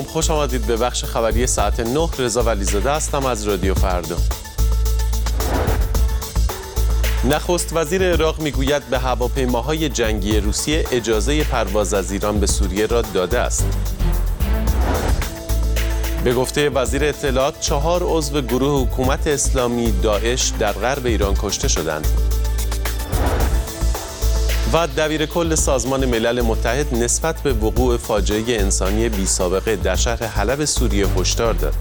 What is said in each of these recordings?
سلام، خوش آمدید به بخش خبری ساعت 9. رضا ولیزاده هستم از رادیو فردا. نخست وزیر عراق میگوید به هواپیماهای جنگی روسیه اجازه پرواز از ایران به سوریه را داده است. به گفته وزیر اطلاعات 4 عضو گروه حکومت اسلامی داعش در غرب ایران کشته شدند. و دبیرکل سازمان ملل متحد نسبت به وقوع فاجعه انسانی بی‌سابقه در شهر حلب سوریه هشدار داد.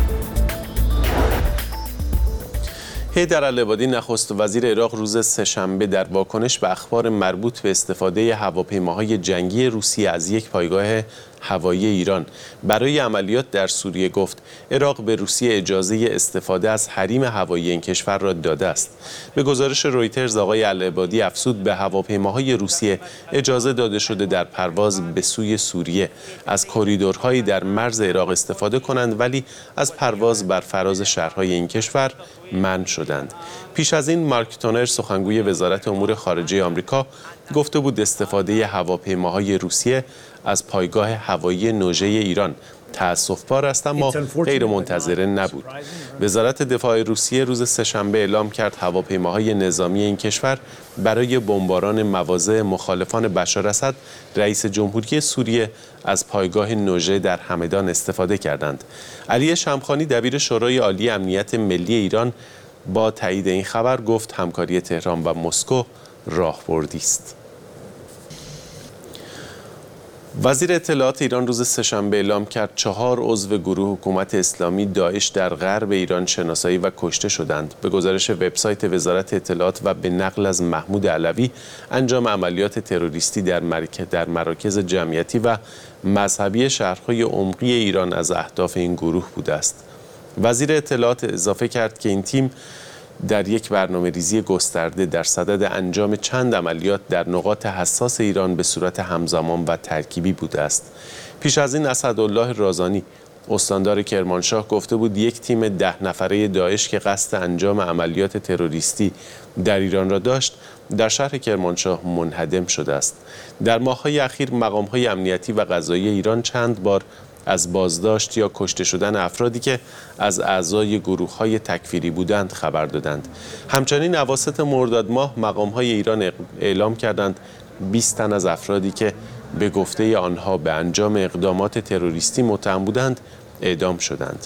حیدر العبادی نخست وزیر عراق روز سه‌شنبه در واکنش به اخبار مربوط به استفاده هواپیماهای جنگی روسیه از یک پایگاه هوایی ایران برای عملیات در سوریه گفت عراق به روسیه اجازه استفاده از حریم هوایی این کشور را داده است. به گزارش رویترز آقای العبادی افزود به هواپیماهای روسیه اجازه داده شده در پرواز به سوی سوریه از کریدورهایی در مرز عراق استفاده کنند، ولی از پرواز بر فراز شهرهای این کشور منع شدند. پیش از این مارک تونر سخنگوی وزارت امور خارجه آمریکا گفته بود استفاده هواپیماهای روسیه از پایگاه هوایی نوژه ایران تأسف‌بار است، اما غیر منتظره نبود. وزارت دفاع روسیه روز سه‌شنبه اعلام کرد هواپیماهای نظامی این کشور برای بمباران مواضع مخالفان بشار اسد رئیس جمهوری سوریه از پایگاه نوژه در همدان استفاده کردند. علی شمخانی دبیر شورای عالی امنیت ملی ایران با تایید این خبر گفت همکاری تهران و مسکو راهبردی است. وزیر اطلاعات ایران روز سه‌شنبه اعلام کرد 4 عضو گروه حکومت اسلامی داعش در غرب ایران شناسایی و کشته شدند. به گزارش وبسایت وزارت اطلاعات و به نقل از محمود علوی، انجام عملیات تروریستی در مراکز جمعیتی و مذهبی شهرهای عمقی ایران از اهداف این گروه بوده است. وزیر اطلاعات اضافه کرد که این تیم در یک برنامه‌ریزی گسترده در صدد انجام چند عملیات در نقاط حساس ایران به صورت همزمان و ترکیبی بوده است. پیش از این اسدالله رازانی استاندار کرمانشاه گفته بود یک تیم 10 نفره داعش که قصد انجام عملیات تروریستی در ایران را داشت در شهر کرمانشاه منهدم شده است. در ماه‌های اخیر مقام‌های امنیتی و قضایی ایران چند بار از بازداشت یا کشته شدن افرادی که از اعضای گروه‌های تکفیری بودند خبر دادند. همچنین اواسط مرداد ماه مقام‌های ایران اعلام کردند 20 تن از افرادی که به گفته آنها به انجام اقدامات تروریستی متهم بودند اعدام شدند.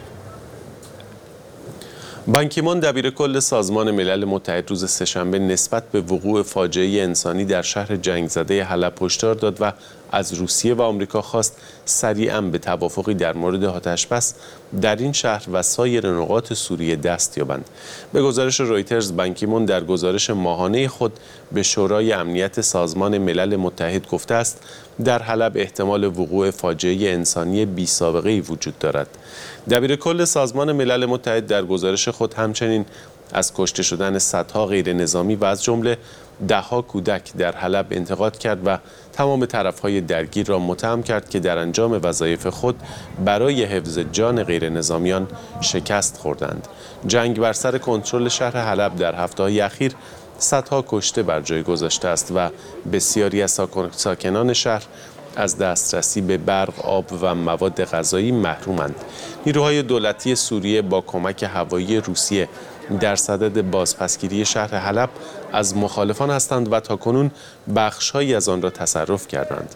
بان کی مون دبیرکل سازمان ملل متحد روز سه‌شنبه نسبت به وقوع فاجعه انسانی در شهر جنگ زده حلب هشدار داد و از روسیه و آمریکا خواست سریعاً به توافقی در مورد آتش‌بس در این شهر و سایر نقاط سوریه دست یابند. به گزارش رویترز بان کی مون در گزارش ماهانه خود به شورای امنیت سازمان ملل متحد گفته است در حلب احتمال وقوع فاجعه انسانی بی‌سابقه‌ای وجود دارد. دبیرکل سازمان ملل متحد در گزارش خود همچنین از کشته شدن صدها غیر نظامی و از جمله 10 کودک در حلب انتقاد کرد و تمام طرف‌های درگیر را متهم کرد که در انجام وظایف خود برای حفظ جان غیر نظامیان شکست خوردند. جنگ بر سر کنترل شهر حلب در هفته‌های اخیر صدها کشته بر جای گذاشته است و بسیاری از ساکنان شهر از دسترسی به برق، آب و مواد غذایی محرومند. نیروهای دولتی سوریه با کمک هوایی روسیه در صدد بازپسگیری شهر حلب از مخالفان هستند و تاکنون بخش‌هایی از آن را تصرف کردند.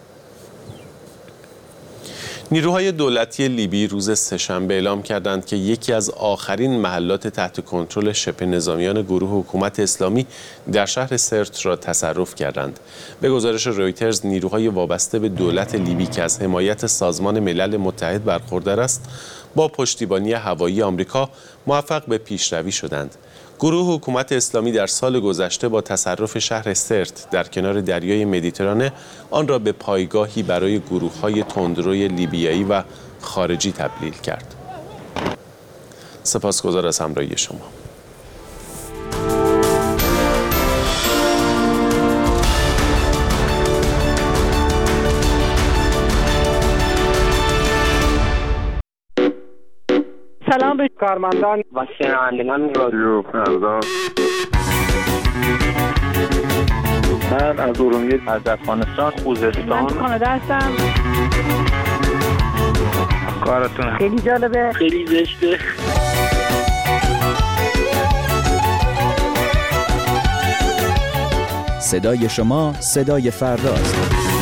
نیروهای دولتی لیبی روز سه‌شنبه اعلام کردند که یکی از آخرین محلات تحت کنترل شبه نظامیان گروه حکومت اسلامی در شهر سرت را تصرف کردند. به گزارش رویترز نیروهای وابسته به دولت لیبی که از حمایت سازمان ملل متحد برخوردار است، با پشتیبانی هوایی آمریکا موفق به پیشروی شدند. گروه حکومت اسلامی در سال گذشته با تصرف شهر سرت در کنار دریای مدیترانه آن را به پایگاهی برای گروه‌های تندروی لیبیایی و خارجی تبدیل کرد. سپاسگزار از همراهی شما. سلام به کارمندان و شنوندگان رادیو فردا. من از ارومیه، از افغانستان، خوزستان، من کانادا هستم. کارتون خیلی جالبه، خیلی زشته. صدای شما صدای فرداست.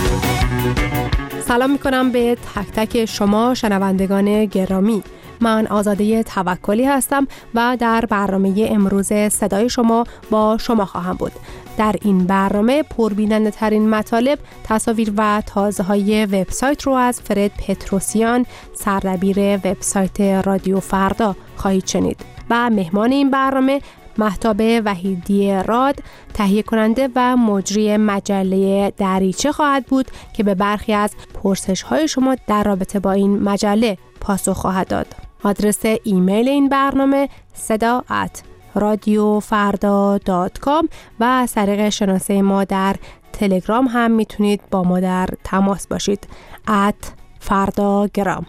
سلام میکنم به تک تک شما شنوندگان گرامی. من آزاده توکلی هستم و در برنامه امروز صدای شما با شما خواهم بود. در این برنامه پربیننده ترین مطالب، تصاویر و تازه های وبسایت رو از فرد پتروسیان، سردبیر وبسایت رادیو فردا خواهید شنید. و مهمان این برنامه مهتاب وحیدی راد، تهیه کننده و مجری مجله دریچه خواهد بود که به برخی از پرسش های شما در رابطه با این مجله پاسخ خواهد داد. آدرس ایمیل این برنامه seda@radiofarda.com و از طریق شناسه ما در تلگرام هم میتونید با ما در تماس باشید @fardagram.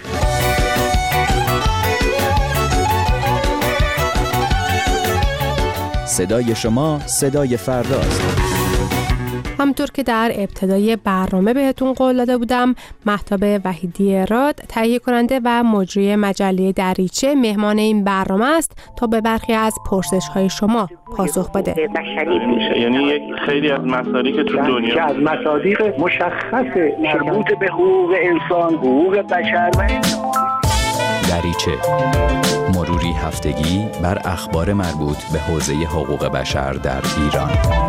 صدای شما صدای فرداست. همونطور که در ابتدای برنامه بهتون قول داده بودم، مهتاب وحیدی راد، تهیه کننده و مجری مجله دریچه، مهمان این برنامه است تا به برخی از پرسش‌های شما پاسخ بده. یعنی یک خیلی از مصادیق که تو دنیا از مصادیق مشخص مربوط به حقوق انسان، حقوق بشر و دریچه، مروری هفتگی بر اخبار مربوط به حوزه حقوق بشر در ایران.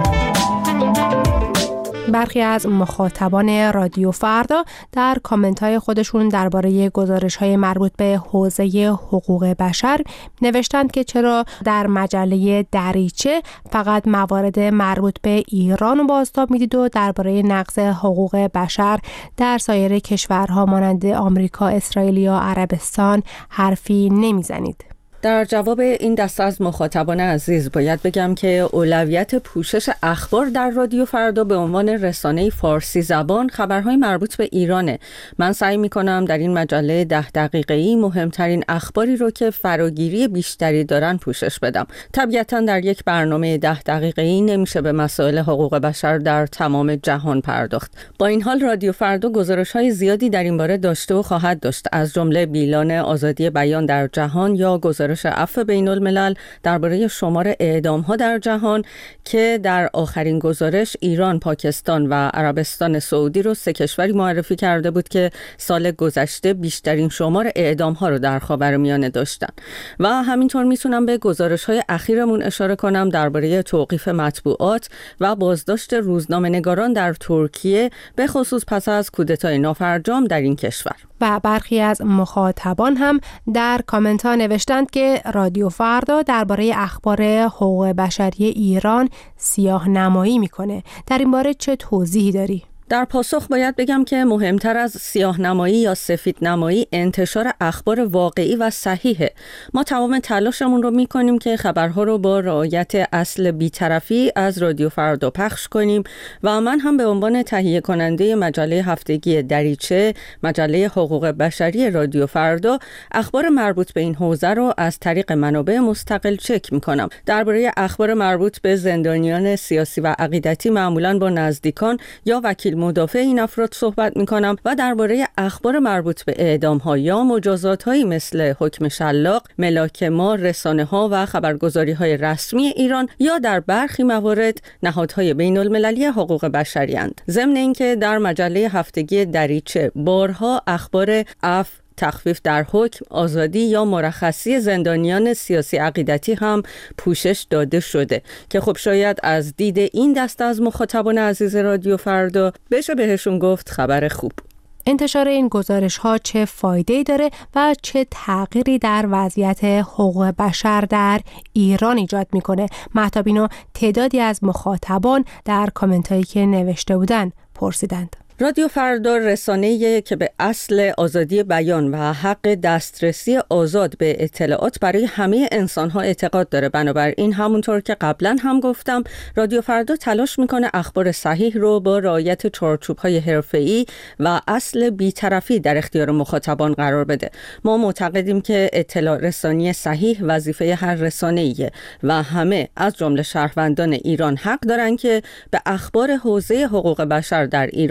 برخی از مخاطبان رادیو فردا در کامنت‌های خودشون درباره گزارش‌های مربوط به حوزه حقوق بشر نوشتند که چرا در مجله دریچه فقط موارد مربوط به ایران رو بازتاب میدید و درباره نقض حقوق بشر در سایر کشورها مانند آمریکا، اسرائیل یا عربستان حرفی نمیزنید. در جواب این دسته از مخاطبان عزیز باید بگم که اولویت پوشش اخبار در رادیو فردا به عنوان رسانه فارسی زبان خبرهای مربوط به ایرانه. من سعی میکنم در این مجله 10 دقیقه‌ای مهمترین اخباری رو که فراگیری بیشتری دارن پوشش بدم. طبیعتاً در یک برنامه 10 دقیقه‌ای نمیشه به مسائل حقوق بشر در تمام جهان پرداخت. با این حال رادیو فردا گزارش‌های زیادی در این باره داشته و خواهد داشت، از جمله بیلان آزادی بیان در جهان یا گزارش عفو بین الملل درباره شمار اعدام‌ها در جهان که در آخرین گزارش ایران، پاکستان و عربستان سعودی رو 3 کشوری معرفی کرده بود که سال گذشته بیشترین شمار اعدام‌ها رو در خاورمیانه داشتن. و همینطور میتونم به گزارش‌های اخیرمون اشاره کنم درباره توقیف مطبوعات و بازداشت روزنامه‌نگاران در ترکیه، به خصوص پس از کودتای نافرجام در این کشور. و برخی از مخاطبان هم در کامنت ها نوشتند که رادیو فردا درباره اخبار حقوق بشری ایران سیاه نمایی میکنه. در این باره چه توضیحی داری؟ در پاسخ باید بگم که مهمتر از سیاه نمایی یا سفید نمایی انتشار اخبار واقعی و صحیحه. ما تمام تلاشمون رو میکنیم که خبرها رو با رعایت اصل بی‌طرفی از رادیو فردا پخش کنیم و من هم به عنوان تهیه کننده مجله هفتگی دریچه، مجله حقوق بشری رادیو فردا، اخبار مربوط به این حوزه رو از طریق منابع مستقل چک میکنم. درباره اخبار مربوط به زندانیان سیاسی و عقیدتی معمولاً با نزدیکان یا وکیل مدافع این افراد صحبت میکنم و درباره اخبار مربوط به اعدام‌ها یا مجازات‌هایی مثل حکم شلاق، ملاک مار، رسانه‌ها و خبرگزاری‌های رسمی ایران یا در برخی موارد نهادهای بین‌المللی حقوق بشری اند. ضمن اینکه در مجله هفتگی دریچه بارها اخبار عفو، تخفیف در حکم، آزادی یا مرخصی زندانیان سیاسی عقیدتی هم پوشش داده شده که خب شاید از دید این دسته از مخاطبان عزیز رادیو فردا بشه بهشون گفت خبر خوب. انتشار این گزارش ها چه فایده‌ای داره و چه تغییری در وضعیت حقوق بشر در ایران ایجاد میکنه؟ مهتاب اینو تعدادی از مخاطبان در کامنت هایی که نوشته بودن پرسیدند. رادیو فردا رسانه‌ای که به اصل آزادی بیان و حق دسترسی آزاد به اطلاعات برای همه انسان‌ها اعتقاد داره. بنابراین همونطور که قبلا هم گفتم، رادیو فردا تلاش میکنه اخبار صحیح رو با رعایت چارچوب‌های حرفه‌ای و اصل بی‌طرفی در اختیار مخاطبان قرار بده. ما معتقدیم که اطلاع رسانی صحیح وظیفه هر رسانه‌ایه و همه از جمله شهروندان ایران حق دارن که به اخبار حوزه حقوق بشر در ایران هم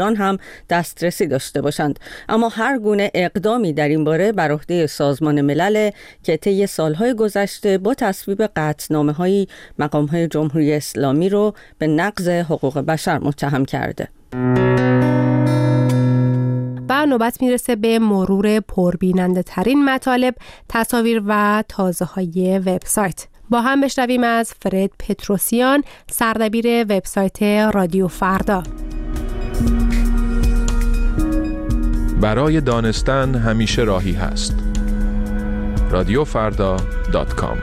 دسترسی داشته باشند. اما هر گونه اقدامی در این باره بر عهده سازمان ملل که طی سالهای گذشته با تصویب قطعنامه‌های مقام‌های جمهوری اسلامی رو به نقض حقوق بشر متهم کرده. و نوبت میرسه به مرور پربیننده ترین مطالب، تصاویر و تازه های وبسایت. با هم بشنویم از فرد پتروسیان، سردبیر وبسایت رادیو فردا. برای دانستن همیشه راهی هست. radiofarda.com.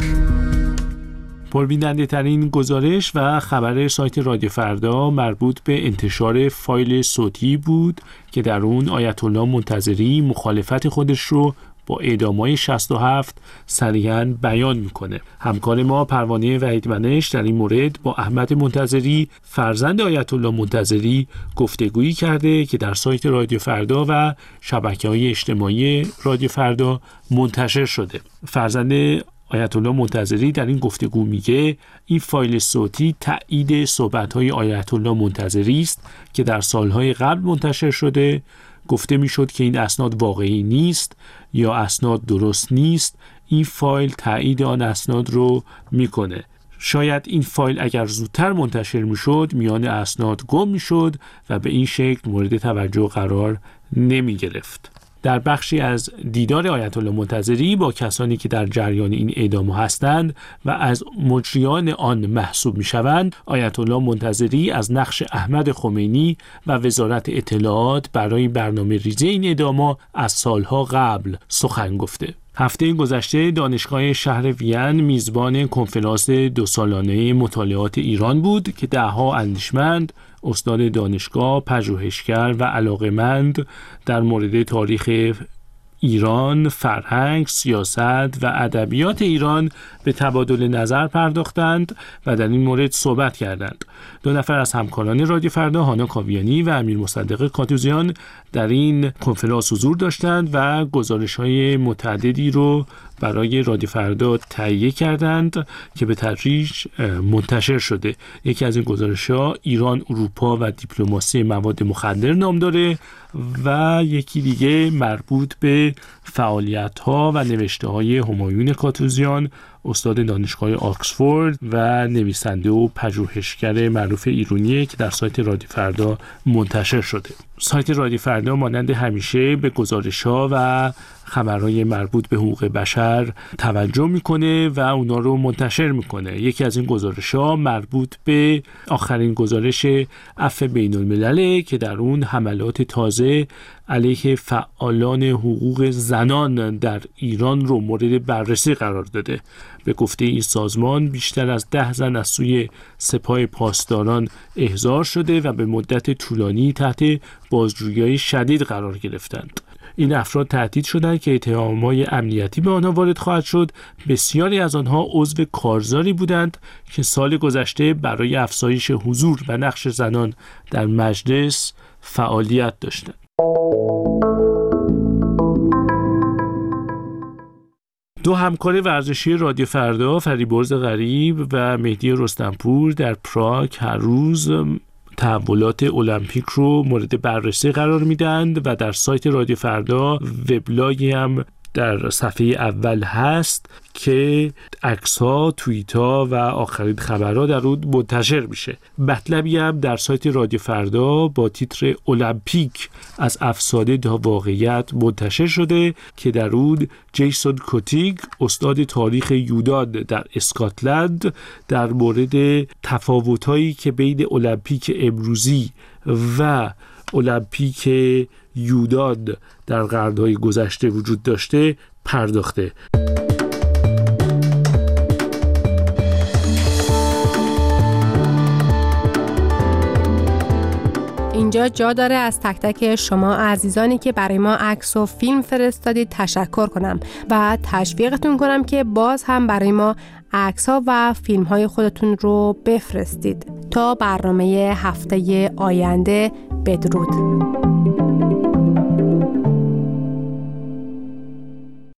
پربیننده ترین گزارش و خبر سایت رادیو فردا مربوط به انتشار فایل صوتی بود که در اون آیت الله منتظری مخالفت خودش رو با اعدام‌های 67 صریحاً بیان میکنه. همکار ما پروانه وحیدمنش در این مورد با احمد منتظری فرزند آیت الله منتظری گفتگویی کرده که در سایت رادیو فردا و شبکه‌های اجتماعی رادیو فردا منتشر شده. فرزند آیت الله منتظری در این گفتگو میگه این فایل صوتی تایید صحبت‌های آیت الله منتظری است که در سالهای قبل منتشر شده. گفته میشد که این اسناد واقعی نیست یا اسناد درست نیست. این فایل تایید آن اسناد رو میکنه. شاید این فایل اگر زودتر منتشر میشد میان اسناد گم میشد و به این شکل مورد توجه قرار نمی گرفت. در بخشی از دیدار آیت الله منتظری با کسانی که در جریان این اعدام هستند و از مجریان آن محسوب میشوند، آیت الله منتظری از نقش احمد خمینی و وزارت اطلاعات برای برنامه ریزی این اعدام‌ها از سالها قبل سخن گفته. هفته گذشته دانشگاه شهر وین میزبان کنفرانس 2 سالانه مطالعات ایران بود که ده‌ها اندیشمند، استاد دانشگاه، پژوهشگر و علاقه‌مند در مورد تاریخ ایران، فرهنگ، سیاست و ادبیات ایران به تبادل نظر پرداختند و در این مورد صحبت کردند. 2 نفر از همکاران رادیو فردا، هانا کاویانی و امیر مصدق کاتوزیان، در این کنفرانس حضور داشتند و گزارش‌های متعددی رو برای رادیو فردا تهیه کردند که به تدریج منتشر شده. یکی از این گزارش‌ها ایران، اروپا و دیپلماسی مواد مخدر نام داره و یکی دیگه مربوط به فعالیت‌ها و نوشته‌های همایون کاتوزیان، استاد دانشگاه آکسفورد و نویسنده و پژوهشگر معروف ایرانیه که در سایت رادیو فردا منتشر شده. سایت رادیو فردا مانند همیشه به گزارش‌ها و خبرهای مربوط به حقوق بشر توجه میکنه و اونا رو منتشر میکنه. یکی از این گزارش‌ها مربوط به آخرین گزارش عفو بین الملل که در اون حملات تازه علیه فعالان حقوق زنان در ایران رو مورد بررسی قرار داده. به گفته این سازمان بیشتر از 10 زن از سوی سپاه پاسداران احضار شده و به مدت طولانی تحت بازجویی شدید قرار گرفتند. این افراد تهدید شدند که اتهامات امنیتی به آنها وارد خواهد شد. بسیاری از آنها عضو کارزاری بودند که سال گذشته برای افزایش حضور و نقش زنان در مجلس فعالیت داشتند. دو همکار ورزشی رادیو فردا، فریبرز غریب و مهدی رستمپور، در پراگ هر روز تحولات المپیک رو مورد بررسی قرار میدند و در سایت رادیو فردا وبلاگی هم در صفحه اول هست که عکس‌ها، توییت‌ها و آخرین خبرها در اون منتشر میشه. مطلبی هم در سایت رادیو فردا با تیتر المپیک از افسانه تا واقعیت منتشر شده که در اون جیسون کوتیگ، استاد تاریخ یونان در اسکاتلند، در مورد تفاوت‌هایی که بین المپیک امروزی و المپیک یونان در قرن‌های گذشته وجود داشته پرداخته. اینجا جا داره از تک تک شما عزیزانی که برای ما عکس و فیلم فرستادید تشکر کنم و تشویقتون کنم که باز هم برای ما عکس‌ها و فیلم‌های خودتون رو بفرستید. تا برنامه هفته آینده، بدرود.